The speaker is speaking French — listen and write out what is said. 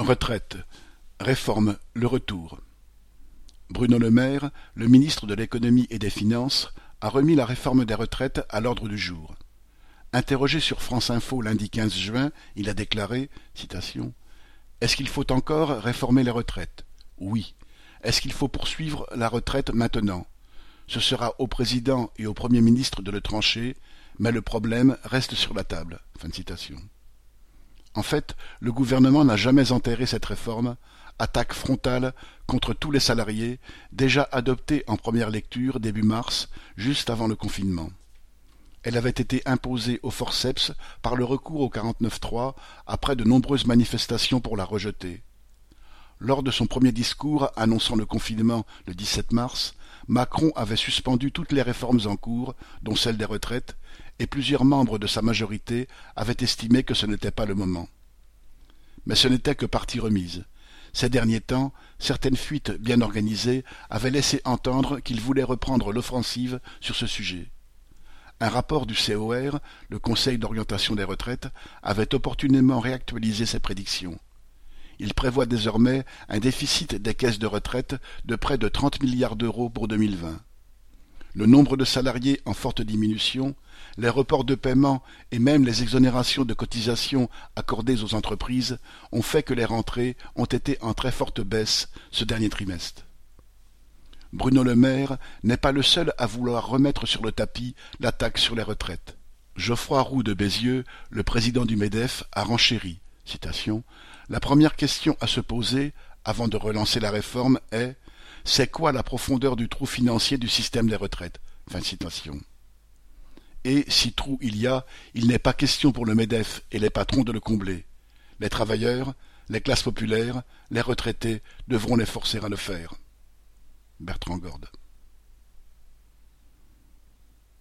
Retraite, réforme, le retour. Bruno Le Maire, le ministre de l'Économie et des Finances, a remis la réforme des retraites à l'ordre du jour. Interrogé sur France Info lundi 15 juin, il a déclaré, citation, « Est-ce qu'il faut encore réformer les retraites ? Oui. Est-ce qu'il faut poursuivre la retraite maintenant ? Ce sera au président et au Premier ministre de le trancher, mais le problème reste sur la table. » Fin de citation. En fait, le gouvernement n'a jamais enterré cette réforme, attaque frontale contre tous les salariés, déjà adoptée en première lecture début mars, juste avant le confinement. Elle avait été imposée au forceps par le recours au 49.3 après de nombreuses manifestations pour la rejeter. Lors de son premier discours annonçant le confinement le 17 mars, Macron avait suspendu toutes les réformes en cours, dont celle des retraites, et plusieurs membres de sa majorité avaient estimé que ce n'était pas le moment. Mais ce n'était que partie remise. Ces derniers temps, certaines fuites bien organisées avaient laissé entendre qu'il voulait reprendre l'offensive sur ce sujet. Un rapport du COR, le Conseil d'orientation des retraites, avait opportunément réactualisé ses prédictions. Il prévoit désormais un déficit des caisses de retraite de près de 30 milliards d'euros pour 2020. Le nombre de salariés en forte diminution, les reports de paiement et même les exonérations de cotisations accordées aux entreprises ont fait que les rentrées ont été en très forte baisse ce dernier trimestre. Bruno Le Maire n'est pas le seul à vouloir remettre sur le tapis la taxe sur les retraites. Geoffroy Roux de Bézieux, le président du MEDEF, a renchéri. Citation, « La première question à se poser, avant de relancer la réforme, est « C'est quoi la profondeur du trou financier du système des retraites ?» Fin de citation. Et, si trou il y a, il n'est pas question pour le MEDEF et les patrons de le combler. Les travailleurs, les classes populaires, les retraités devront les forcer à le faire. Bertrand Gorde.